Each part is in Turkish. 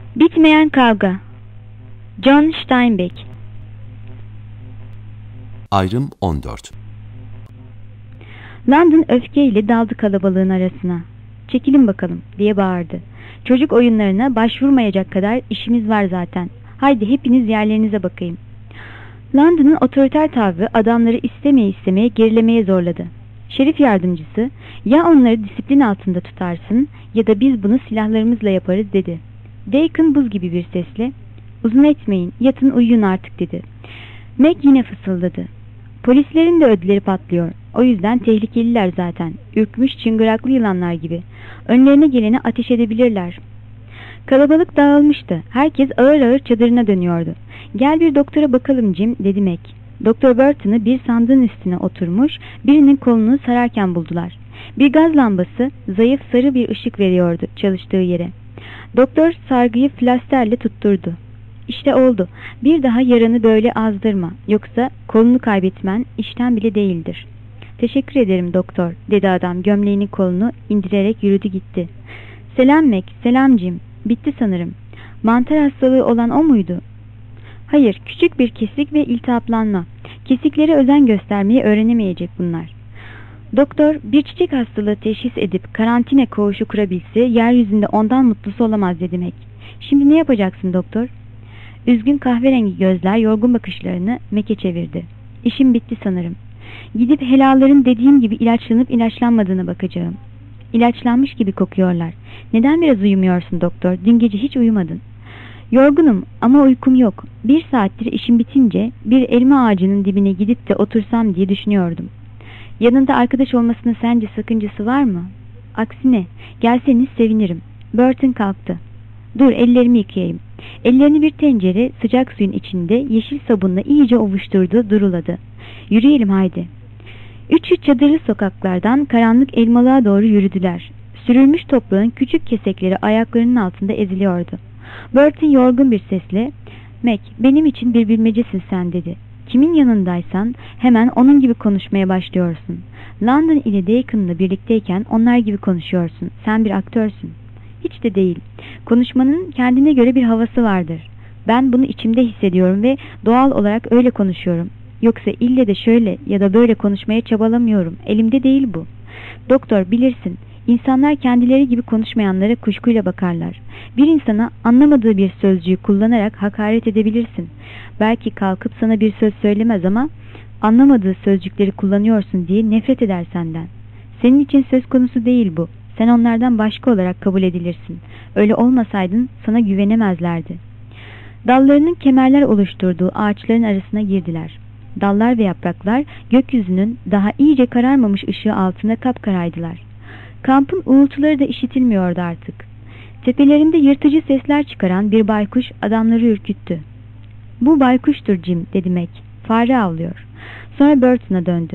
Bitmeyen Kavga. John Steinbeck. Ayrım 14. London öfkeyle daldı kalabalığın arasına. "Çekilin bakalım," diye bağırdı. "Çocuk oyunlarına başvurmayacak kadar işimiz var zaten. Haydi hepiniz yerlerinize bakayım." London'ın otoriter tavrı adamları istemeye gerilemeye zorladı. Şerif yardımcısı, "Ya onları disiplin altında tutarsın ya da biz bunu silahlarımızla yaparız," dedi. Deacon buz gibi bir sesle, "Uzun etmeyin, yatın uyuyun artık," dedi. Meg yine fısıldadı. "Polislerin de ödleri patlıyor. O yüzden tehlikeliler zaten. Ürkmüş çıngıraklı yılanlar gibi. Önlerine geleni ateş edebilirler." Kalabalık dağılmıştı. Herkes ağır ağır çadırına dönüyordu. "Gel bir doktora bakalım Jim," dedi Meg. Doktor Burton'ı bir sandığın üstüne oturmuş, birinin kolunu sararken buldular. Bir gaz lambası zayıf sarı bir ışık veriyordu çalıştığı yere. Doktor sargıyı flasterle tutturdu. "İşte oldu. Bir daha yaranı böyle azdırma. Yoksa kolunu kaybetmen işten bile değildir." "Teşekkür ederim doktor," dedi adam gömleğinin kolunu indirerek yürüdü gitti. "Selam Meg, selam Jim. Bitti sanırım. Mantar hastalığı olan o muydu?" "Hayır, küçük bir kesik ve iltihaplanma. Kesiklere özen göstermeyi öğrenemeyecek bunlar." Doktor, "Bir çiçek hastalığı teşhis edip karantina koğuşu kurabilse yeryüzünde ondan mutlusu olamaz," dedi Meg. "Şimdi ne yapacaksın doktor?" Üzgün kahverengi gözler yorgun bakışlarını Meg'e çevirdi. "İşim bitti sanırım. Gidip helaların dediğim gibi ilaçlanıp ilaçlanmadığına bakacağım." "İlaçlanmış gibi kokuyorlar. Neden biraz uyumuyorsun doktor? Dün gece hiç uyumadın." "Yorgunum ama uykum yok. 1 saattir işim bitince bir elma ağacının dibine gidip de otursam diye düşünüyordum." "Yanında arkadaş olmasının sence sakıncası var mı?" "Aksine gelseniz sevinirim." Burton kalktı. "Dur ellerimi yıkayayım." Ellerini bir tencere sıcak suyun içinde yeşil sabunla iyice ovuşturdu, duruladı. "Yürüyelim haydi." Üçü çadırlı sokaklardan karanlık elmalığa doğru yürüdüler. Sürülmüş toprağın küçük kesekleri ayaklarının altında eziliyordu. Burton yorgun bir sesle, "Meg, benim için bir bilmecesin sen," dedi. "Kimin yanındaysan hemen onun gibi konuşmaya başlıyorsun. London ile Deacon'la birlikteyken onlar gibi konuşuyorsun. Sen bir aktörsün." "Hiç de değil. Konuşmanın kendine göre bir havası vardır. Ben bunu içimde hissediyorum ve doğal olarak öyle konuşuyorum. Yoksa ille de şöyle ya da böyle konuşmaya çabalamıyorum. Elimde değil bu. Doktor, bilirsin, insanlar kendileri gibi konuşmayanlara kuşkuyla bakarlar. Bir insana anlamadığı bir sözcüğü kullanarak hakaret edebilirsin. Belki kalkıp sana bir söz söylemez ama anlamadığı sözcükleri kullanıyorsun diye nefret eder senden. Senin için söz konusu değil bu. Sen onlardan başka olarak kabul edilirsin. Öyle olmasaydın sana güvenemezlerdi." Dallarının kemerler oluşturduğu ağaçların arasına girdiler. Dallar ve yapraklar gökyüzünün daha iyice kararmamış ışığı altında kapkaraydılar. Kampın uğultuları da işitilmiyordu artık. Tepelerinde yırtıcı sesler çıkaran bir baykuş adamları ürküttü. "Bu baykuştur Jim," dedi Meg. "Fare avlıyor." Sonra Burton'a döndü.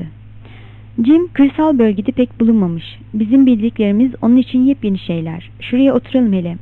"Jim kırsal bölgede pek bulunmamış. Bizim bildiklerimiz onun için yepyeni şeyler. Şuraya oturalım hele."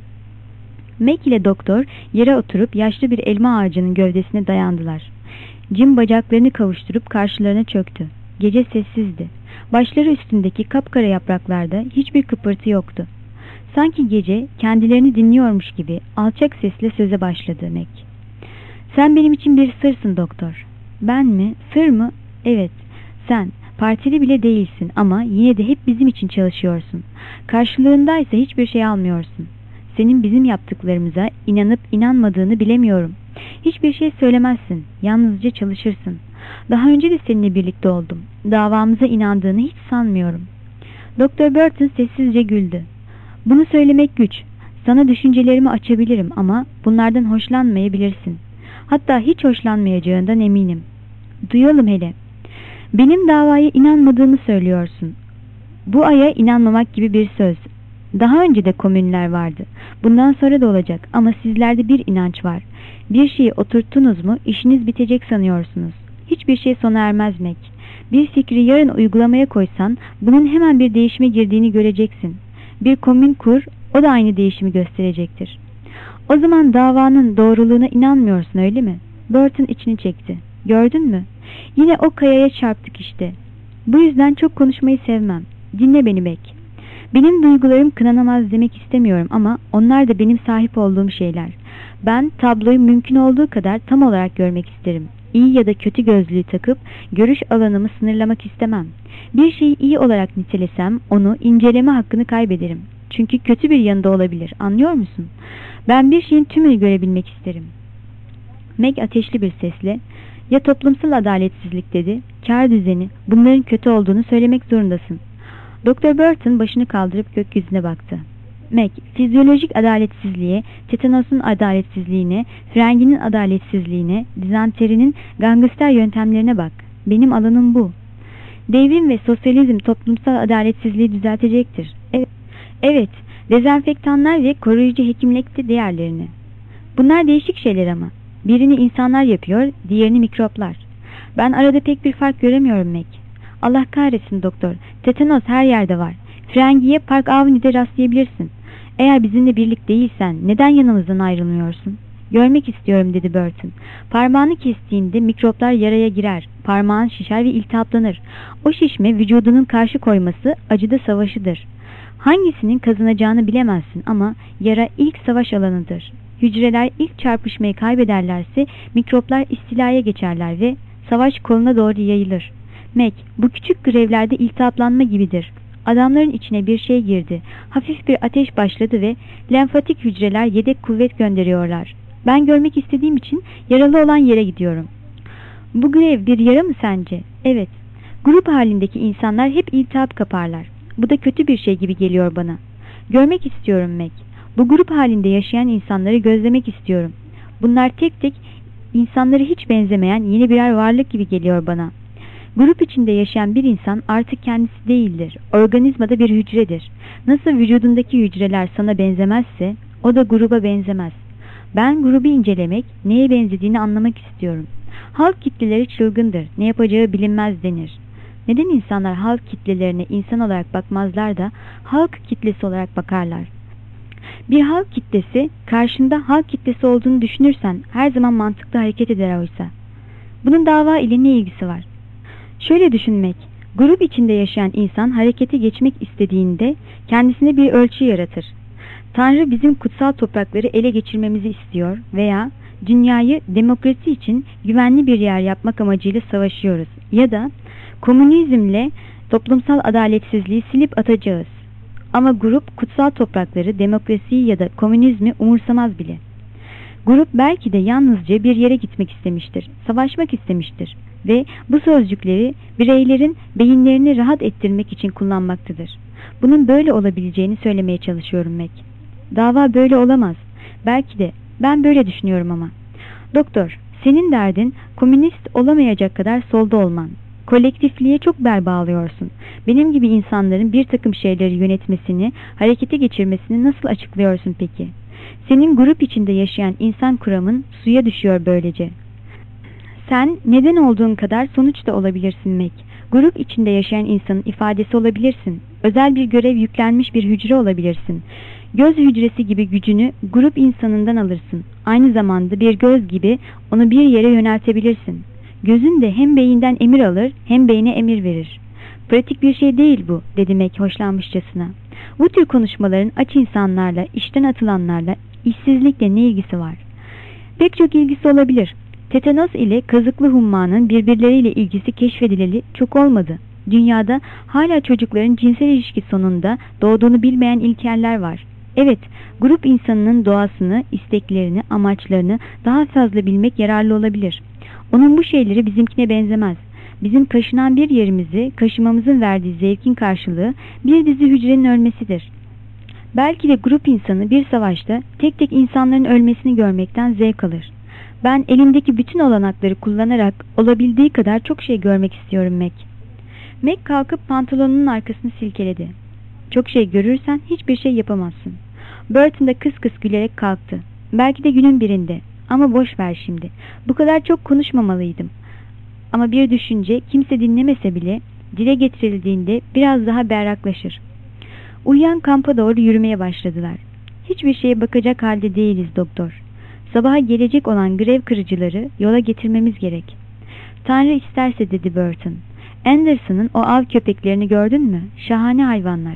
Meg ile doktor yere oturup yaşlı bir elma ağacının gövdesine dayandılar. Jim bacaklarını kavuşturup karşılarına çöktü. Gece sessizdi. Başları üstündeki kapkara yapraklarda hiçbir kıpırtı yoktu. Sanki gece kendilerini dinliyormuş gibi alçak sesle söze başladı Meg. "Sen benim için bir sırsın doktor." "Ben mi? Sır mı?" "Evet, sen. Partili bile değilsin ama yine de hep bizim için çalışıyorsun. Karşılığındaysa hiçbir şey almıyorsun. Senin bizim yaptıklarımıza inanıp inanmadığını bilemiyorum. Hiçbir şey söylemezsin. Yalnızca çalışırsın. Daha önce de seninle birlikte oldum. Davamıza inandığını hiç sanmıyorum." Doktor Burton sessizce güldü. "Bunu söylemek güç. Sana düşüncelerimi açabilirim ama bunlardan hoşlanmayabilirsin. Hatta hiç hoşlanmayacağından eminim." "Duyalım hele." "Benim davaya inanmadığımı söylüyorsun. Bu aya inanmamak gibi bir söz. Daha önce de komünler vardı. Bundan sonra da olacak ama sizlerde bir inanç var. Bir şeyi oturttunuz mu işiniz bitecek sanıyorsunuz. Hiçbir şey sona ermez Meg. Bir fikri yarın uygulamaya koysan bunun hemen bir değişime girdiğini göreceksin. Bir komün kur, o da aynı değişimi gösterecektir. O zaman davanın doğruluğuna inanmıyorsun öyle mi?" Burton içini çekti. "Gördün mü? Yine o kayaya çarptık işte. Bu yüzden çok konuşmayı sevmem. Dinle beni Meg. Benim duygularım kınanamaz demek istemiyorum ama onlar da benim sahip olduğum şeyler. Ben tabloyu mümkün olduğu kadar tam olarak görmek isterim. İyi ya da kötü gözlüğü takıp görüş alanımı sınırlamak istemem. Bir şeyi iyi olarak nitelesem onu inceleme hakkını kaybederim. Çünkü kötü bir yanı da olabilir. Anlıyor musun? Ben bir şeyin tümünü görebilmek isterim. Meg ateşli bir sesle, ya toplumsal adaletsizlik dedi, kar düzeni, bunların kötü olduğunu söylemek zorundasın. Dr. Burton başını kaldırıp gökyüzüne baktı. Meg, fizyolojik adaletsizliğe, tetanosun adaletsizliğine, frenginin adaletsizliğine, dizanterinin gangster yöntemlerine bak. Benim alanım bu. Devrim ve sosyalizm toplumsal adaletsizliği düzeltecektir. Evet, dezenfektanlar ve koruyucu hekimlikte diğerlerini. Bunlar değişik şeyler ama. Birini insanlar yapıyor, diğerini mikroplar. Ben arada pek bir fark göremiyorum Meg. Allah kahretsin doktor, tetanos her yerde var. Frengiye Park Avenue'de rastlayabilirsin. Eğer bizimle birlik değilsen neden yanımızdan ayrılmıyorsun? Görmek istiyorum dedi Burton. Parmağını kestiğinde mikroplar yaraya girer. Parmağın şişer ve iltihaplanır. O şişme vücudunun karşı koyması acıda savaşıdır. Hangisinin kazanacağını bilemezsin ama yara ilk savaş alanıdır. Hücreler ilk çarpışmayı kaybederlerse mikroplar istilaya geçerler ve savaş koluna doğru yayılır. Meg, bu küçük grevlerde iltihaplanma gibidir. Adamların içine bir şey girdi. Hafif bir ateş başladı ve lenfatik hücreler yedek kuvvet gönderiyorlar. Ben görmek istediğim için yaralı olan yere gidiyorum. Bu grev bir yara mı sence? Evet. Grup halindeki insanlar hep iltihap kaparlar. Bu da kötü bir şey gibi geliyor bana. Görmek istiyorum Meg. Bu grup halinde yaşayan insanları gözlemek istiyorum. Bunlar tek tek insanlara hiç benzemeyen yeni birer varlık gibi geliyor bana. Grup içinde yaşayan bir insan artık kendisi değildir. Organizmada bir hücredir. Nasıl vücudundaki hücreler sana benzemezse o da gruba benzemez. Ben grubu incelemek, neye benzediğini anlamak istiyorum. Halk kitleleri çılgındır. Ne yapacağı bilinmez denir. Neden insanlar halk kitlelerine insan olarak bakmazlar da halk kitlesi olarak bakarlar? Bir halk kitlesi karşında halk kitlesi olduğunu düşünürsen her zaman mantıklı hareket eder oysa. Bunun dava ile ne ilgisi var? Şöyle düşünmek, grup içinde yaşayan insan harekete geçmek istediğinde kendisine bir ölçü yaratır. Tanrı bizim kutsal toprakları ele geçirmemizi istiyor veya dünyayı demokrasi için güvenli bir yer yapmak amacıyla savaşıyoruz ya da komünizmle toplumsal adaletsizliği silip atacağız. Ama grup kutsal toprakları, demokrasiyi ya da komünizmi umursamaz bile. Grup belki de yalnızca bir yere gitmek istemiştir, savaşmak istemiştir ve bu sözcükleri bireylerin beyinlerini rahat ettirmek için kullanmaktadır. Bunun böyle olabileceğini söylemeye çalışıyorum Meg. Dava böyle olamaz. Belki de ben böyle düşünüyorum ama. Doktor, senin derdin komünist olamayacak kadar solda olman. Kolektifliğe çok bel bağlıyorsun. Benim gibi insanların bir takım şeyleri yönetmesini, harekete geçirmesini nasıl açıklıyorsun peki? Senin grup içinde yaşayan insan kuramın suya düşüyor böylece. Sen neden olduğun kadar sonuç da olabilirsin Meg. Grup içinde yaşayan insanın ifadesi olabilirsin. Özel bir görev yüklenmiş bir hücre olabilirsin. Göz hücresi gibi gücünü grup insanından alırsın. Aynı zamanda bir göz gibi onu bir yere yöneltebilirsin. Gözün de hem beyinden emir alır hem beyne emir verir. Pratik bir şey değil bu, dedi Meg hoşlanmışçasına. Bu tür konuşmaların aç insanlarla, işten atılanlarla, işsizlikle ne ilgisi var? Pek çok ilgisi olabilir. Tetanos ile kazıklı hummanın birbirleriyle ilgisi keşfedileli çok olmadı. Dünyada hala çocukların cinsel ilişki sonunda doğduğunu bilmeyen ilkeller var. Evet, grup insanının doğasını, isteklerini, amaçlarını daha fazla bilmek yararlı olabilir. Onun bu şeyleri bizimkine benzemez. Bizim kaşınan bir yerimizi, kaşımamızın verdiği zevkin karşılığı bir dizi hücrenin ölmesidir. Belki de grup insanı bir savaşta tek tek insanların ölmesini görmekten zevk alır. Ben elimdeki bütün olanakları kullanarak olabildiği kadar çok şey görmek istiyorum Meg. Meg kalkıp pantolonunun arkasını silkeledi. Çok şey görürsen hiçbir şey yapamazsın. Burton da kıs kıs gülerek kalktı. Belki de günün birinde. Ama boş ver şimdi. Bu kadar çok konuşmamalıydım. Ama bir düşünce kimse dinlemese bile dile getirildiğinde biraz daha berraklaşır. Uyuyan kampa doğru yürümeye başladılar. Hiçbir şeye bakacak halde değiliz doktor. Sabaha gelecek olan grev kırıcıları yola getirmemiz gerek. Tanrı isterse dedi Burton. Anderson'ın o av köpeklerini gördün mü? Şahane hayvanlar.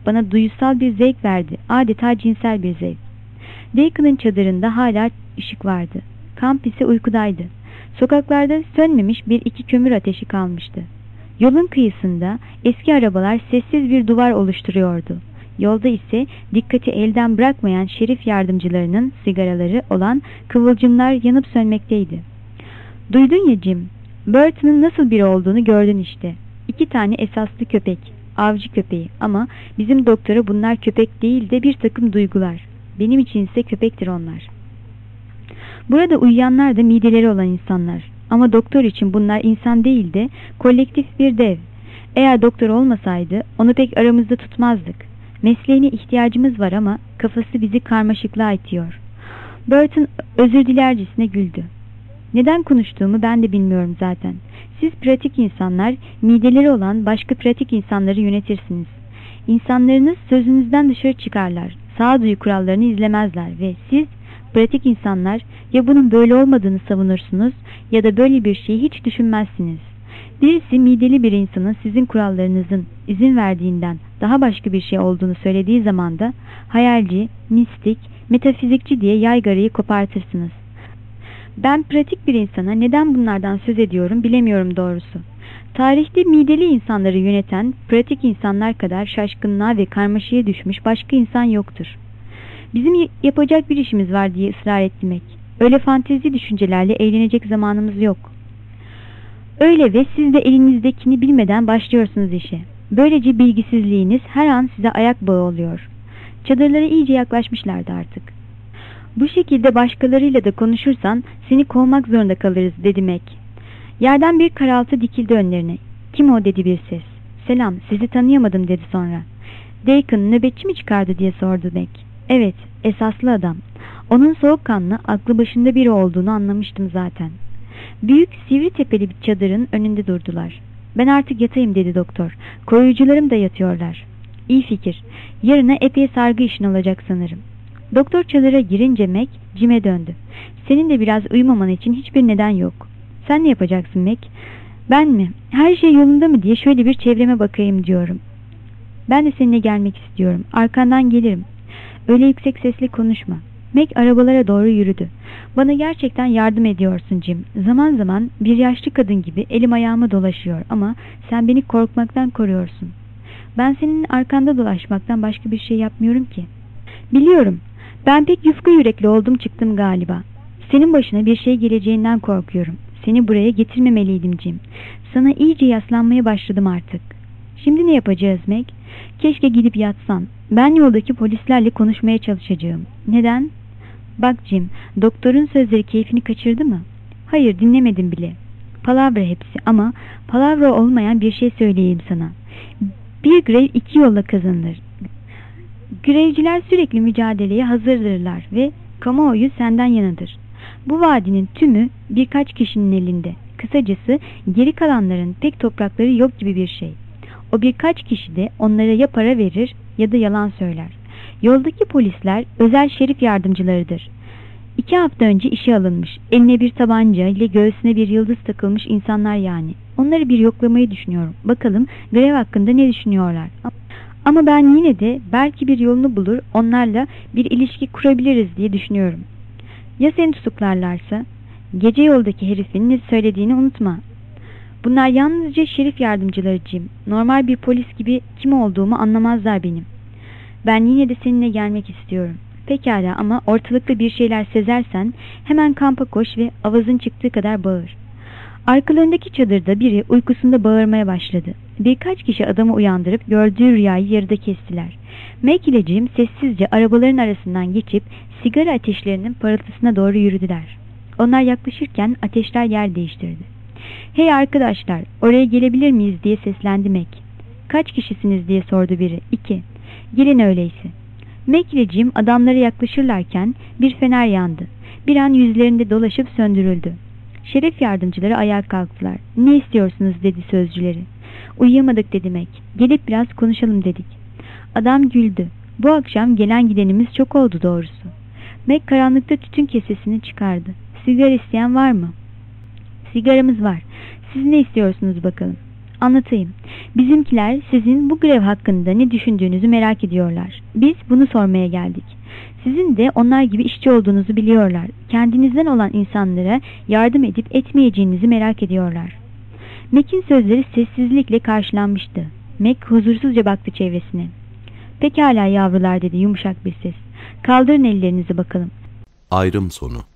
bana duysal bir zevk verdi. Adeta cinsel bir zevk. Deacon'ın çadırında hala ışık vardı. Kamp ise uykudaydı. Sokaklarda sönmemiş bir iki kömür ateşi kalmıştı. Yolun kıyısında eski arabalar sessiz bir duvar oluşturuyordu. Yolda ise dikkati elden bırakmayan şerif yardımcılarının sigaraları olan kıvılcımlar yanıp sönmekteydi. Duydun ya Jim, Burton'un nasıl biri olduğunu gördün işte. 2 tane esaslı köpek, avcı köpeği, ama bizim doktora bunlar köpek değil de bir takım duygular. Benim için ise köpektir onlar. Burada uyuyanlar da mideleri olan insanlar. Ama doktor için bunlar insan değil de kolektif bir dev. Eğer doktor olmasaydı onu pek aramızda tutmazdık. Mesleğine ihtiyacımız var ama kafası bizi karmaşıklığa itiyor. Burton özür dilercesine güldü. Neden konuştuğumu ben de bilmiyorum zaten. Siz pratik insanlar, mideleri olan başka pratik insanları yönetirsiniz. İnsanlarınız sözünüzden dışarı çıkarlar, sağduyu kurallarını izlemezler ve siz, pratik insanlar, ya bunun böyle olmadığını savunursunuz ya da böyle bir şeyi hiç düşünmezsiniz. Birisi mideli bir insanın sizin kurallarınızın izin verdiğinden daha başka bir şey olduğunu söylediği zaman da hayalci, mistik, metafizikçi diye yaygarayı kopartırsınız. Ben pratik bir insana neden bunlardan söz ediyorum bilemiyorum doğrusu. Tarihte mideli insanları yöneten pratik insanlar kadar şaşkınlığa ve karmaşaya düşmüş başka insan yoktur. Bizim yapacak bir işimiz var diye ısrar etmek. Öyle fantezi düşüncelerle eğlenecek zamanımız yok. Öyle ve siz de elinizdekini bilmeden başlıyorsunuz işe. Böylece bilgisizliğiniz her an size ayak bağı oluyor. Çadırlara iyice yaklaşmışlardı artık. Bu şekilde başkalarıyla da konuşursan seni kovmak zorunda kalırız dedi Mac. Yerden bir karaltı dikildi önlerine. Kim o dedi bir ses. Selam, sizi tanıyamadım dedi sonra. Deacon nöbetçi mi çıkardı diye sordu Mac. Evet, esaslı adam. Onun soğukkanlı, aklı başında biri olduğunu anlamıştım zaten. Büyük, sivri tepeli bir çadırın önünde durdular. Ben artık yatayım dedi doktor. Koruyucularım da yatıyorlar. İyi fikir. Yarına epey sargı işin olacak sanırım. Doktor çadıra girince Mac, Jim'e döndü. Senin de biraz uyumaman için hiçbir neden yok. Sen ne yapacaksın Mac? Ben mi? Her şey yolunda mı diye şöyle bir çevreme bakayım diyorum. Ben de seninle gelmek istiyorum. Arkandan gelirim. Öyle yüksek sesle konuşma. Mac arabalara doğru yürüdü. Bana gerçekten yardım ediyorsun Jim. Zaman zaman bir yaşlı kadın gibi elim ayağıma dolaşıyor ama sen beni korkmaktan koruyorsun. Ben senin arkanda dolaşmaktan başka bir şey yapmıyorum ki. Biliyorum. Ben pek yufka yürekli oldum çıktım galiba. Senin başına bir şey geleceğinden korkuyorum. Seni buraya getirmemeliydim Jim. Sana iyice yaslanmaya başladım artık. Şimdi ne yapacağız Mac? Keşke gidip yatsan. Ben yoldaki polislerle konuşmaya çalışacağım. Neden? Bak Jim, doktorun sözleri keyfini kaçırdı mı? Hayır, dinlemedim bile. Palavra hepsi ama palavra olmayan bir şey söyleyeyim sana. Bir grev 2 yolla kazanılır. Grevciler sürekli mücadeleye hazırdırlar ve kamuoyu senden yanıdır. Bu vadinin tümü birkaç kişinin elinde. Kısacası geri kalanların pek toprakları yok gibi bir şey. O birkaç kişi de onlara ya para verir ya da yalan söyler. Yoldaki polisler özel şerif yardımcılarıdır. 2 hafta önce işe alınmış, eline bir tabanca ile göğsüne bir yıldız takılmış insanlar yani. Onları bir yoklamayı düşünüyorum. Bakalım grev hakkında ne düşünüyorlar. Ama ben yine de belki bir yolunu bulur, onlarla bir ilişki kurabiliriz diye düşünüyorum. Ya seni tutuklarlarsa? Gece yoldaki herifin ne söylediğini unutma. Bunlar yalnızca şerif yardımcıları Jim. Normal bir polis gibi kim olduğumu anlamazlar benim. Ben yine de seninle gelmek istiyorum. Pekala ama ortalıkta bir şeyler sezersen hemen kampa koş ve avazın çıktığı kadar bağır. Arkalarındaki çadırda biri uykusunda bağırmaya başladı. Birkaç kişi adamı uyandırıp gördüğü rüyayı yarıda kestiler. Mac ile Jim sessizce arabaların arasından geçip sigara ateşlerinin parıltısına doğru yürüdüler. Onlar yaklaşırken ateşler yer değiştirdi. Hey arkadaşlar, oraya gelebilir miyiz diye seslendi Mac. Kaç kişisiniz diye sordu biri. 2. Gelin öyleyse. Mac ile Jim adamlara yaklaşırlarken bir fener yandı. Bir an yüzlerinde dolaşıp söndürüldü. Şerif yardımcıları ayağa kalktılar. Ne istiyorsunuz dedi sözcüleri. Uyuyamadık dedi Mac. Gelip biraz konuşalım dedik. Adam güldü. Bu akşam gelen gidenimiz çok oldu doğrusu. Mac karanlıkta tütün kesesini çıkardı. Sigara isteyen var mı? Sigaramız var. Siz ne istiyorsunuz bakalım? Anlatayım. Bizimkiler sizin bu grev hakkında ne düşündüğünüzü merak ediyorlar. Biz bunu sormaya geldik. Sizin de onlar gibi işçi olduğunuzu biliyorlar. Kendinizden olan insanlara yardım edip etmeyeceğinizi merak ediyorlar. Mac'in sözleri sessizlikle karşılanmıştı. Mac huzursuzca baktı çevresine. "Pekala yavrular," dedi yumuşak bir ses. "Kaldırın ellerinizi bakalım." Ayrım sonu.